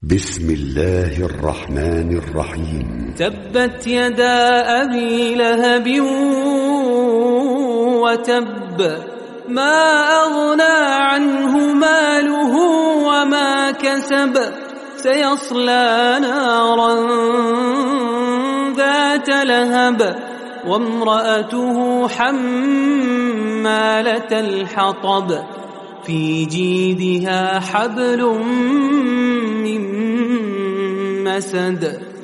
بسم الله الرحمن الرحيم. تبت يدا أبي لهب وتب، ما أغنى عنه ماله وما كسب، سيصلى نارا ذات لهب، وامرأته حمالة الحطب، في جيدها حبل من مسد.